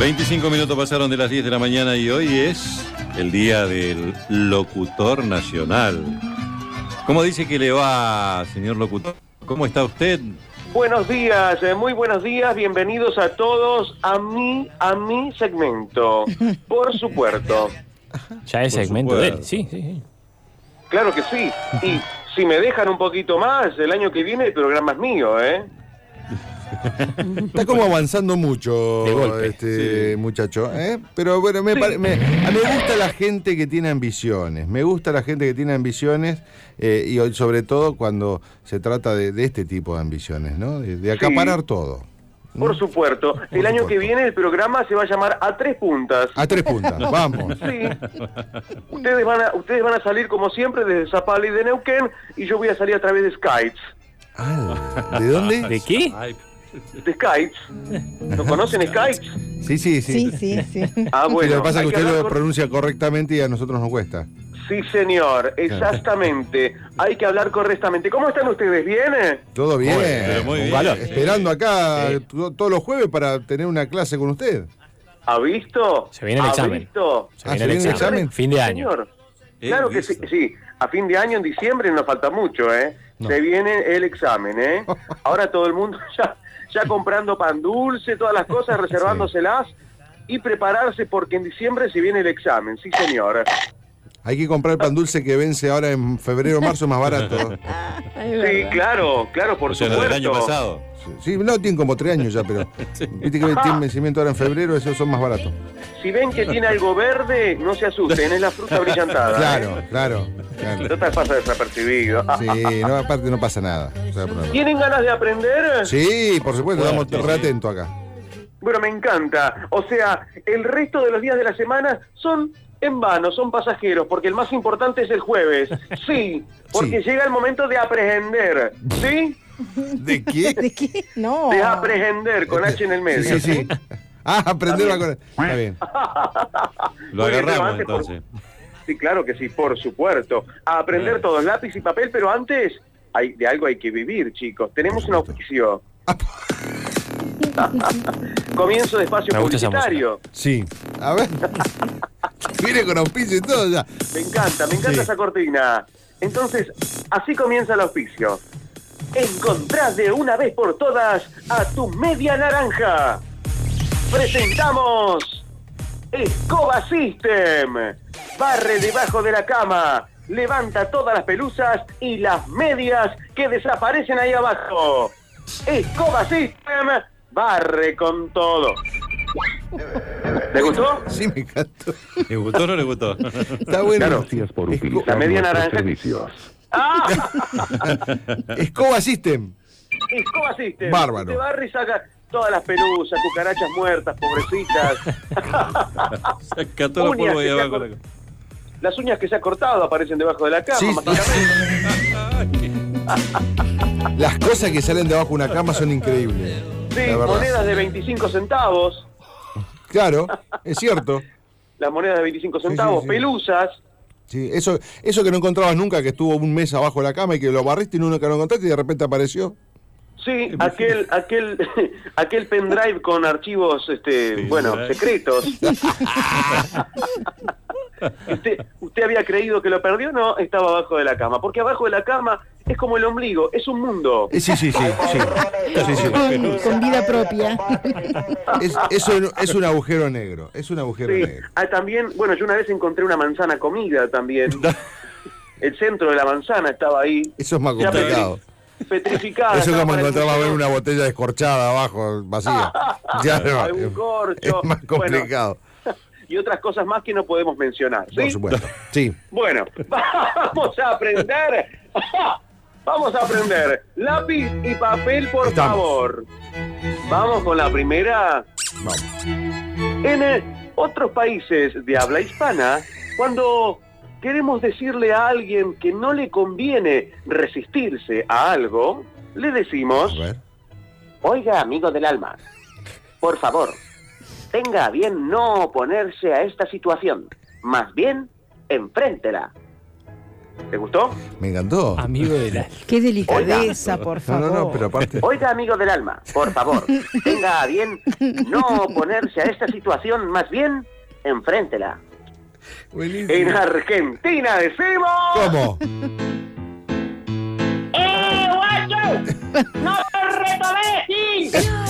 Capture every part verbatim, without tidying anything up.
veinticinco minutos pasaron de las diez de la mañana y hoy es el día del locutor nacional. ¿Cómo dice que le va, señor locutor? ¿Cómo está usted? Buenos días, eh, muy buenos días, bienvenidos a todos a mi, a mi segmento, por supuesto. Ya es Por segmento de él, supuesto. sí, sí, sí. Claro que sí, y si me dejan un poquito más, el año que viene el programa es mío, ¿eh? Está como avanzando mucho De golpe, este sí. muchacho, ¿eh? Pero bueno, me, Sí. pare- me, a mí me gusta la gente que tiene ambiciones, me gusta la gente que tiene ambiciones eh, y hoy, sobre todo cuando se trata de, de este tipo de ambiciones, ¿no? De, de acaparar Sí. todo. ¿no? Por supuesto, Por el año supuesto. que viene el programa se va a llamar A Tres Puntas. A tres puntas, vamos. Sí, ustedes van a, ustedes van a salir como siempre desde Zapala y de Neuquén y yo voy a salir a través de Skype. Ah, ¿de dónde? ¿De qué? Ay, ¿De Skype? ¿Lo conocen Skype? Sí, sí, sí. Sí, sí, sí. Ah, Sí, bueno. lo que pasa es hay que usted hablar lo con- pronuncia correctamente y a nosotros nos cuesta. Sí, señor, exactamente. Hay que hablar correctamente. ¿Cómo están ustedes? ¿Bien? Todo bien. Muy bien, pero muy Un bien. valor. Esperando acá Sí. to- todos los jueves para tener una clase con usted. ¿Ha visto? Se viene el ¿Ha examen. visto? Se Ah, viene ¿se el viene el examen. examen? Fin de año. Señor. He Claro que sí, visto. sí. A fin de año, en diciembre, nos falta mucho, ¿eh? No. Se viene el examen, ¿eh? Ahora todo el mundo ya, ya comprando pan dulce, todas las cosas, reservándoselas y prepararse porque en diciembre se viene el examen, sí, señor. Hay que comprar pan dulce que vence ahora en febrero o marzo más barato. Sí, claro, claro, por O sea, lo supuesto. del año pasado. Sí, no, tienen como tres años ya, pero viste que tienen vencimiento ahora en febrero, esos son más baratos. Si ven que tiene algo verde, no se asusten, es la fruta brillantada. Claro, ¿eh? claro. claro. Total pasa desapercibido. Sí, no, aparte no pasa nada. O sea, por- ¿Tienen ganas de aprender? Sí, por supuesto, Bueno, estamos sí, re sí. atentos acá. Bueno, me encanta. O sea, el resto de los días de la semana son en vano, son pasajeros, porque el más importante es el jueves. Sí, porque Sí. llega el momento de aprender. ¿Sí? ¿De qué? ¿De qué? No. De aprender, con H en el medio. Sí, sí, sí. Ah, aprender Está la bien. cosa. Está bien. Lo Muy bien, pero agarramos antes, por- entonces. Sí, claro que sí, por supuesto. A aprender Bien. todos, lápiz y papel, pero antes hay, de algo hay que vivir, chicos. Tenemos un Por supuesto. auspicio. Comienzo de espacio Me gusta esa publicitario. Sí. A ver. Viene con auspicio y todo ya. Me encanta, me encanta Sí. esa cortina. Entonces, así comienza el auspicio. Encontrá de una vez por todas a tu media naranja. Presentamos Escoba System. Barre debajo de la cama, levanta todas las pelusas y las medias que desaparecen ahí abajo. Escoba System barre con todo. ¿Le gustó? Sí, me encantó. ¿Le gustó o no le gustó? Está bueno. Claro. Gracias por Esco- utilizar La media nuestros naranja. servicios. ¡Ah! Escoba System. Escoba System. Bárbaro. Te barre y saca todas las pelusas, cucarachas muertas, pobrecitas. Saca todo el Uñas polvo ahí que se abajo. acor- Las uñas que se ha cortado aparecen debajo de la cama, Sí, sí. mágicamente. Las cosas que salen debajo de una cama son increíbles. Sí, La verdad. monedas de veinticinco centavos. Claro, es cierto. Las monedas de veinticinco Sí, centavos, sí, sí. pelusas. Sí, eso, eso que no encontrabas nunca, que estuvo un mes abajo de la cama y que lo barriste y nunca lo encontraste y de repente apareció. Sí, aquel, aquel, aquel pendrive con archivos, este, Sí, bueno, ¿verdad? secretos. usted, ¿Usted había creído que lo perdió? No, estaba abajo de la cama. Porque abajo de la cama es como el ombligo, es un mundo. Eh, Sí, sí, sí, sí. Sí, sí. Con, con vida propia. Es, es, un, es un agujero negro, es un agujero Sí. negro. Ah, también, bueno, yo una vez encontré una manzana comida también. El centro de la manzana estaba ahí. Eso es más Ya complicado. petri- Petrificada. Eso es estaba como para el encontrar a ver museo. una botella descorchada abajo, vacía. Ya no, Algún es- corcho. es más complicado. Bueno, y otras cosas más que no podemos mencionar. ¿sí? Por supuesto. Sí. Bueno, vamos a aprender. Vamos a aprender. Lápiz y papel, por Estamos. favor. Vamos con la primera. Vamos. En eh, otros países de habla hispana, cuando queremos decirle a alguien que no le conviene resistirse a algo, le decimos: A ver. oiga, amigo del alma, por favor, tenga a bien no oponerse a esta situación, más bien, enfréntela. ¿Te gustó? Me encantó. Amigo de la... Qué delicadeza, por No, favor. no, no, pero aparte. Oiga, amigo del alma, por favor, tenga a bien no oponerse a esta situación, más bien, enfréntela. Buenísimo. En Argentina decimos... ¿Cómo? ¡Eh, guacho! ¡No te retomé, Gil!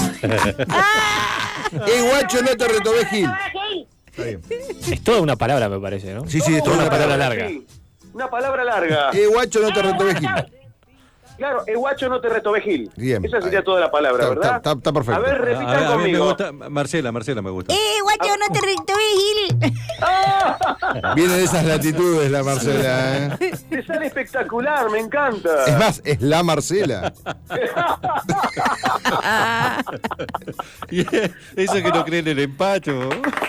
¡Eh, guacho, no te retomé, Gil! Está bien. Es toda una palabra, me parece, ¿no? Sí, sí, es toda una una palabra palabra. larga. Sí, una palabra larga. ¡Eh, guacho, no te retomé, Gil! Claro, el guacho no te retomé, Gil. Bien. Esa sería toda la palabra, Está- ¿verdad? está- está perfecto. A ver, A, repitan a- a mí me conmigo. gusta, Marcela, Marcela me gusta. ¡Eh, guacho, no te retomé, Gil! Viene de esas latitudes la Marcela, ¿eh? Te sale espectacular, me encanta. Es más, es la Marcela. Y eso que no creen en el empacho.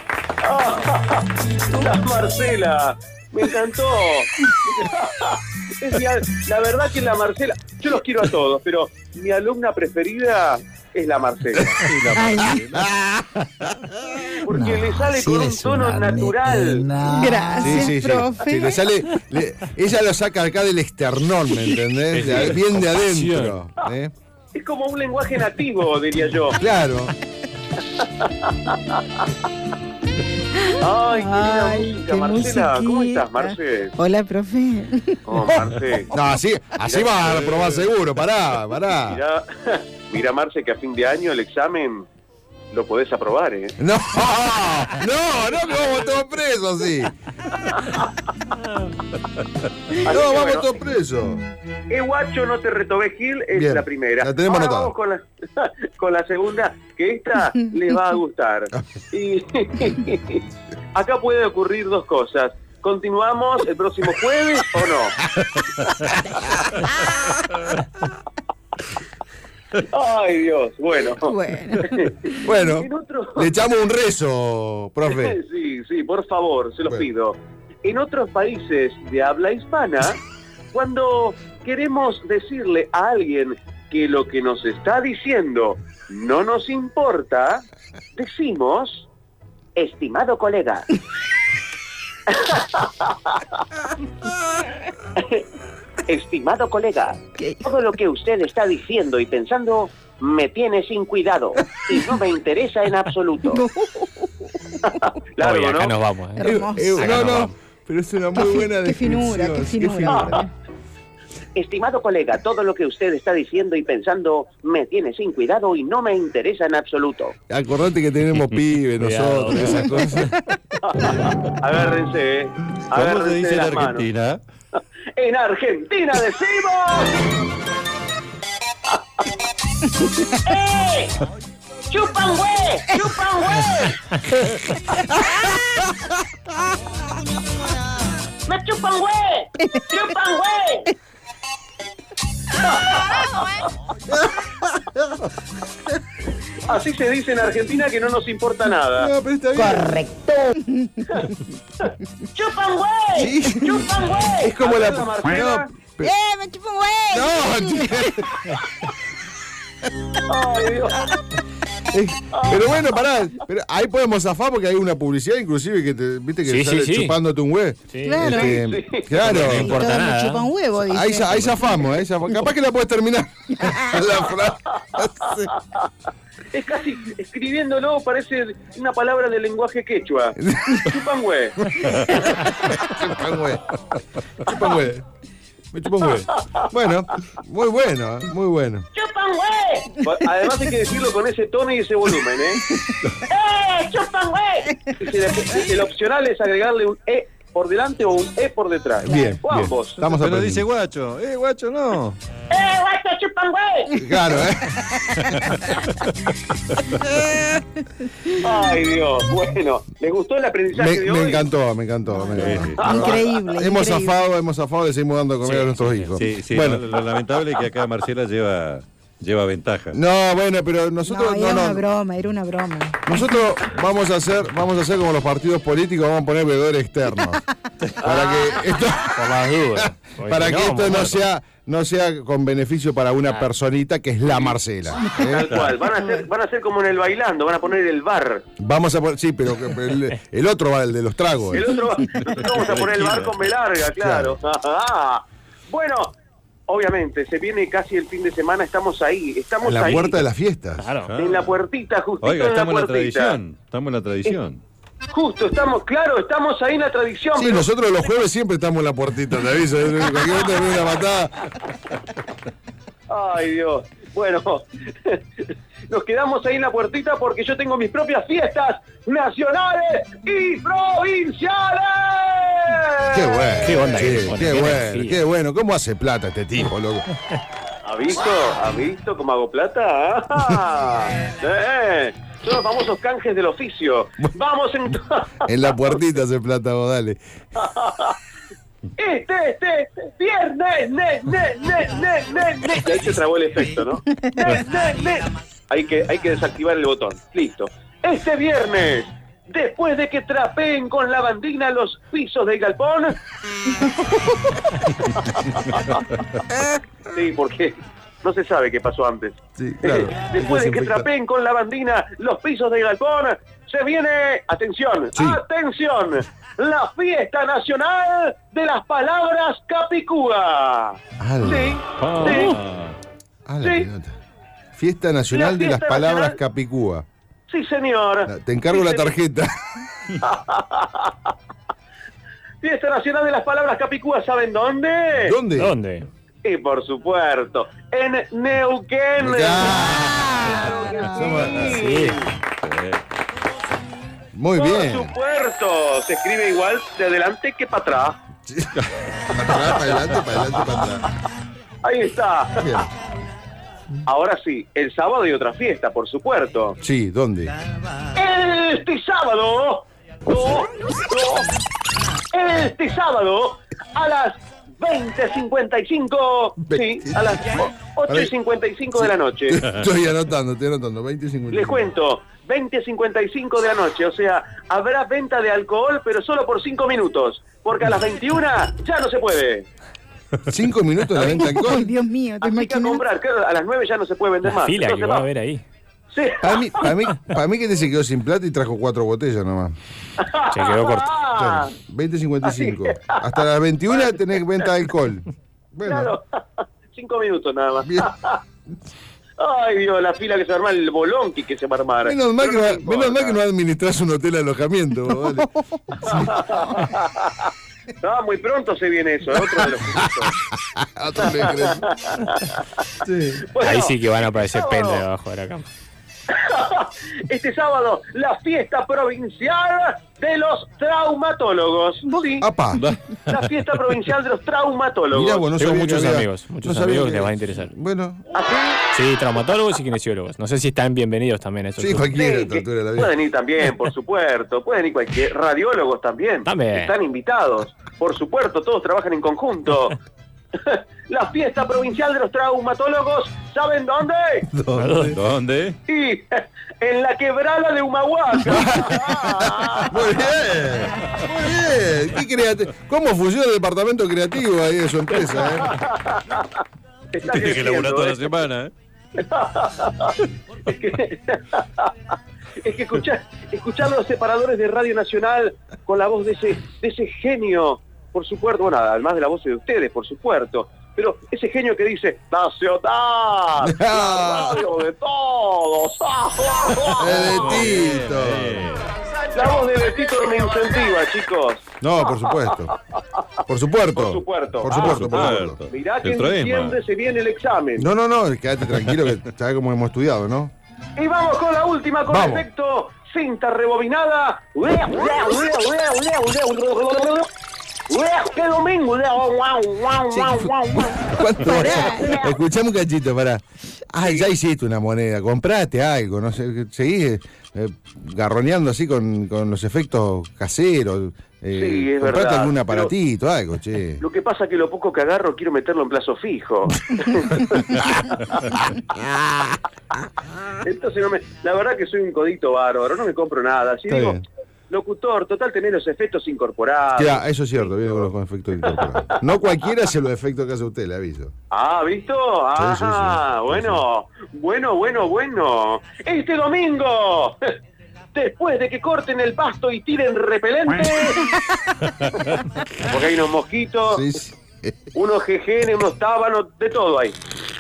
La Marcela, me encantó. Es mi al- la verdad que la Marcela, yo los quiero a todos, pero mi alumna preferida es la Marcela. Sí, la Ay. Marcela. Porque le sale con un tono natural. Gracias, Sí, sí, sí. profe. Sí, le sale, le- ella lo saca acá del esternón, ¿me entendés? De- bien de adentro. ¿eh? Es como un lenguaje nativo, diría yo. Claro. Ay, qué linda Ay, música, qué Marcela. ¿Cómo musiquita. estás, Marce? Hola, profe. Oh, Marce. No, así, así vas a probar seguro. Pará, pará. Mira, mira, Marce, que a fin de año el examen lo podés aprobar, ¿eh? No, no, no, que vamos todos presos, sí. Así No, que, vamos bueno, todos presos. Eh, guacho, no te retobé, Gil, es Bien, la primera. la tenemos Ahora anotada. vamos con la, con la segunda, que esta les va a gustar. Y acá puede ocurrir dos cosas. ¿Continuamos el próximo jueves o no? Ay, Dios, bueno. Bueno. Bueno, En otro- le echamos un rezo, profe. Sí, sí, por favor, se los Bueno. pido. En otros países de habla hispana, cuando queremos decirle a alguien que lo que nos está diciendo no nos importa, decimos, estimado colega. Estimado colega, ¿Qué? todo lo que usted está diciendo y pensando me tiene sin cuidado y no me interesa en absoluto. Claro, Oye, acá ¿no? nos vamos, ¿eh? Hermoso. Eh, Acá no, nos no, vamos. pero es una muy buena Qué descripción. finura, qué finura. Estimado colega, todo lo que usted está diciendo y pensando me tiene sin cuidado y no me interesa en absoluto. Acordate que tenemos pibes Cuidado, nosotros, esas cosas. Agárrense, ¿eh? ¿Cómo Agárrense se dice de en las manos. Argentina? En Argentina decimos... ¡Eh! ¡Chupan güey! ¡Chupan güey! ¡Me chupan güey! ¡Chupan güey! Así se dice en Argentina, que no nos importa nada. No, pero está bien. Correcto. ¡Chupan güey! Sí. ¡Chupan güey! Es como A la. ver, Marcela. No, pe- ¡Eh, me chupo un güey! no, Ay, Dios. Eh, pero bueno, pará, pero ahí podemos zafar porque hay una publicidad inclusive que te, viste que Sí, sale sí, sí. chupándote un huevo. Sí. Claro. Este, Sí. Claro. No importa Todos me nada. chupan huevo, dice. Ahí, za- ahí zafamos, ahí zafamos. Capaz que la puedes terminar la frase. Es casi, escribiéndolo parece una palabra del lenguaje quechua. Chupan güey. Chupan huevo. Chupan huevo. Me chupan huevo. Bueno, muy bueno, ¿eh? Muy bueno. ¡Chupan güey! Además hay que decirlo con ese tono y ese volumen, ¿eh? ¡Eh! ¡Chupan güey! Y si el opcional es agregarle un E por delante o un E por detrás. Bien, O bien. ambos. Estamos Pero aprendiendo. dice guacho. Eh, guacho, no. ¡Eh, guacho, chupan güey! Claro, ¿eh? Ay, Dios. Bueno, ¿les gustó el aprendizaje Me, de me hoy? encantó, me encantó. Me encantó. Increíble. Hemos increíble. zafado, hemos zafado, le seguimos dando de comer Sí, a nuestros sí, hijos. Sí, sí. Bueno, Lo, lo lamentable es que acá Marcela lleva, lleva ventaja. no, bueno, pero nosotros No, no, era no, una broma, era una broma. nosotros vamos a hacer, vamos a hacer como los partidos políticos, vamos a poner veedores externos. Para que esto, Por las dudas. Porque para si que no, esto vamos no muertos. sea, no sea con beneficio para una personita que es la Marcela. ¿eh? Tal cual. Van a ser, van a ser como en el bailando, van a poner el bar. Vamos a poner, sí, pero el, el otro va, el de los tragos. El otro va, nosotros vamos a poner el bar con B larga, claro. Bueno, obviamente, se viene casi el fin de semana, estamos ahí, estamos En la ahí. puerta de las fiestas. Claro. En la puertita, justito Oiga, en la estamos en la puertita. tradición. Estamos en la tradición. Justo, estamos, claro, estamos ahí en la tradición. Sí, pero- nosotros los jueves siempre estamos en la puertita, te aviso. En cualquier momento me viene una patada. Ay, Dios. Bueno, nos quedamos ahí en la puertita porque yo tengo mis propias fiestas nacionales y provinciales. Qué bueno. Qué onda che, que le pone, qué qué bueno, energía. qué bueno. ¿Cómo hace plata este tipo, loco? ¿Ha visto? ¿Ha visto cómo hago plata? ¡Ah! ¡Eh! Son los famosos canjes del oficio. Vamos en... En la puertita hace plata, vos, dale. Este, este, este, viernes, ne, ne, ne, ne, ne, ne. Y ahí se trabó el efecto, ¿no? Ne, ne, ne. Hay que, hay que desactivar el botón. Listo. Este viernes, después de que trapeen con la bandina los pisos del galpón. Sí, porque no se sabe qué pasó antes. Sí, claro. Después de que Desinfecta. trapeen con la bandina los pisos del galpón, se viene, atención, Sí. atención, la fiesta nacional de las palabras capicúa. Ala. Sí, Ah. sí, Ah, la Sí. pelota. Fiesta Nacional La de las fiesta Palabras nacional- Capicúa. sí, señor. Te encargo Sí, la señor. tarjeta. Fiesta nacional de las palabras capicúa, ¿saben dónde? ¿Dónde? ¿Dónde? Y por supuesto, en Neuquén. Ah, Claro que Sí. sí. Muy Por bien. supuesto, se escribe igual de adelante que para atrás. Para atrás, para adelante, para adelante, para atrás. Ahí está. Bien. Ahora sí, el sábado hay otra fiesta, por supuesto. Sí, ¿dónde? Este sábado, no, no, este sábado a las veinte cincuenta y cinco, sí, a las ocho y cincuenta y cinco de la noche. Estoy anotando, estoy anotando. veinte cincuenta. Les cuento, veinte cincuenta y cinco de la noche, o sea, habrá venta de alcohol, pero solo por cinco minutos, porque a las veintiuna ya no se puede. Cinco minutos de la venta de Ay, alcohol. Dios mío, ¿te Así que a imaginas? comprar, claro, a las nueve ya no se puede vender La más. fila que Entonces va a va- haber ahí. Sí. Para mí, para mí, para mí que te se quedó sin plata y trajo cuatro botellas nomás. Se quedó corto. Ah, Claro, veinte cincuenta y cinco. Así. Hasta las veintiuna tenés venta de alcohol. Bueno, Claro, cinco minutos nada más. bien. Ay, Dios, la fila que se va a armar, el bolonqui que se va a armar. Menos mal, que Pero no, no me menos mal que no importa. administrás un hotel de alojamiento. vos, vale. Ah, muy pronto se viene eso, otro de los puntos. Otro me crees. Sí. Bueno, Ahí sí que van a aparecer sábado, pentes debajo de la cama. Este sábado, la fiesta provincial de los traumatólogos. Sí, Apa. la fiesta provincial de los traumatólogos. Mirá, vos no Tengo sabía muchos que había- amigos, muchos no sabía amigos que- les va a interesar. Bueno, ¿Así? Sí, traumatólogos y kinesiólogos. No sé si están bienvenidos también a esos sí, grupos. cualquiera a Sí, esta que altura de la vida. pueden ir también, por supuesto. Pueden ir cualquier. Radiólogos también. También. Están invitados. Por supuesto, todos trabajan en conjunto. La fiesta provincial de los traumatólogos, ¿saben dónde? ¿Dónde? ¿Dónde? Y en la quebrada de Humahuaca. Muy bien, muy bien. ¿Qué creati- ¿Cómo funciona el departamento creativo ahí de su empresa? Eh? Está Tiene que laburar creciendo, toda la ¿eh? semana, ¿eh? Es que, es que escuchar, escuchar los separadores de Radio Nacional con la voz de ese, de ese genio, por supuesto, bueno, además de la voz de ustedes, por supuesto, pero ese genio que dice, Nacional, la radio de todos. El Betito. La voz de Betito me incentiva, chicos. No, por supuesto. Por supuesto. Por supuesto. Por Ah, supuesto, por supuesto. supuesto. Mirá que en Dentro de diciembre Esma. se viene el examen. No, no, no, quédate tranquilo que sabes cómo hemos estudiado, ¿no? Y vamos con la última, con Vamos. efecto cinta rebobinada. ¡Qué domingo! ¿Cuánto? Pará. Escuchame un cachito, pará. Ay, ya hiciste una moneda, comprate algo, no sé, seguís eh, garroneando así con, con los efectos caseros. Eh, Sí, es comprate verdad, algún pero- aparatito, algo, che. Lo que pasa es que lo poco que agarro quiero meterlo en plazo fijo. Entonces no me, la verdad que soy un codito bárbaro, no me compro nada. Si Está digo, bien. locutor, total tenés los efectos incorporados. Ya, eso es cierto, viene con los efectos incorporados. No cualquiera hace los efectos que hace usted, le aviso. Ah, ¿visto? Ah, Sí, sí, sí. bueno, bueno, bueno, bueno. Este domingo, después de que corten el pasto y tiren repelente, porque hay unos mosquitos, Sí, sí. unos jejenes, unos tábanos, de todo hay.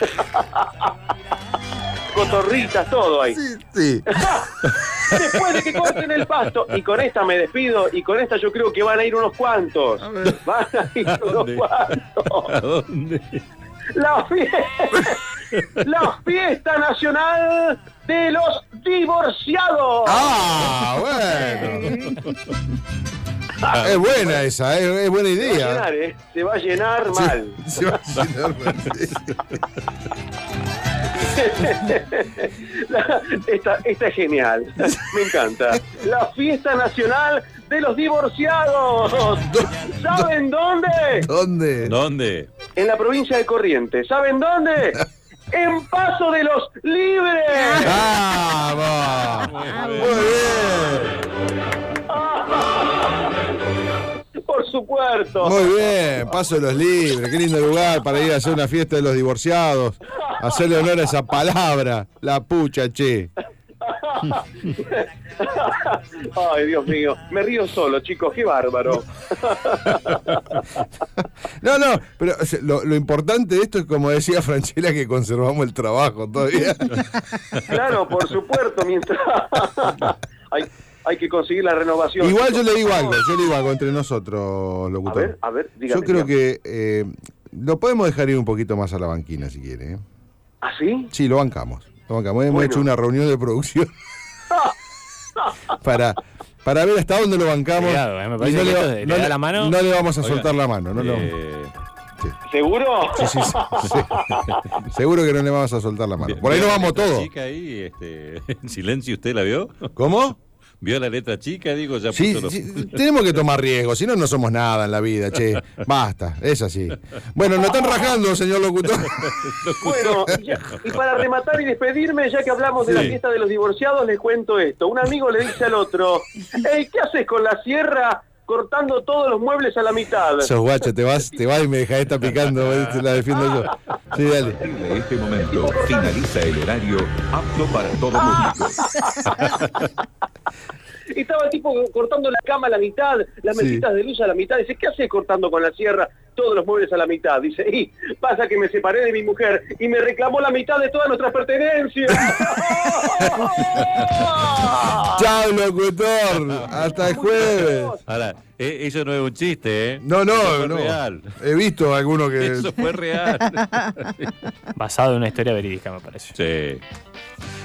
Cotorritas, todo hay. Sí, sí. Después de que corten el pasto, y con esta me despido, y con esta yo creo que van a ir unos cuantos. Van a ir unos dónde? cuantos. ¿A dónde? La, fie- la fiesta nacional de los divorciados. Ah, bueno. Es buena esa, es, es buena Se va a idea. llenar, ¿eh? Se va a llenar mal. Se va a llenar mal, sí. La- esta, esta es genial. Me encanta. La fiesta nacional de los divorciados. ¿Saben dónde? ¿Dónde? ¿Dónde? En la provincia de Corrientes. ¿Saben dónde? En Paso de los Libres. ¡Vamos! Muy bien. Por supuesto. Muy bien, Paso de los Libres, qué lindo lugar para ir a hacer una fiesta de los divorciados, hacerle honor a esa palabra, la pucha, che. Ay, Dios mío. Me río solo, chicos. Qué bárbaro. No, no, pero o sea, lo, lo importante de esto es, como decía Franchella, que conservamos el trabajo todavía. Claro, por supuesto. Mientras hay, hay que conseguir la renovación. Igual yo chicos. le digo algo, yo le digo algo entre nosotros, A locutor. ver, a ver, dígame. Yo creo dígame. que eh, lo podemos dejar ir un poquito más a la banquina si quiere. ¿eh? ¿Ah, sí? Sí, lo bancamos. Lo bancamos. Hemos Bueno. hecho una reunión de producción para, para ver hasta dónde lo bancamos. Cuidado, eh, me Y parece no que le, esto va- de- no le da le- la mano. no le vamos a Oiga, soltar la mano. No le vamos- Eh, ¿Seguro? sí, sí, sí, sí. Seguro que no le vamos a soltar la mano. Por ahí ¿vio no la vamos letra todos. chica ahí, este, en silencio, ¿usted la vio? ¿Cómo? ¿Vio la letra chica? Digo, ya Sí, puso los- sí, tenemos que tomar riesgos, si no, no somos nada en la vida, che. Basta, es así. Bueno, nos están rajando, señor locutor. Bueno, y, ya- y para rematar y despedirme, ya que hablamos de la Sí. fiesta de los divorciados, les cuento esto. Un amigo le dice al otro, hey, ¿qué haces con la sierra cortando todos los muebles a la mitad? Sos guacho, te vas, te vas y me dejás esta picando, te la defiendo yo. Sí, dale. De este momento finaliza el horario apto para todo público. Y estaba el tipo cortando la cama a la mitad, las Sí. mesitas de luz a la mitad. Dice, ¿qué haces cortando con la sierra todos los muebles a la mitad? Dice, y pasa que me separé de mi mujer y me reclamó la mitad de todas nuestras pertenencias. Chao, locutor. Hasta el jueves. Ahora, eh, eso no es un chiste, ¿eh? No, no, Eso fue no. real. He visto alguno que. Eso fue real. Basado en una historia verídica, me parece. Sí.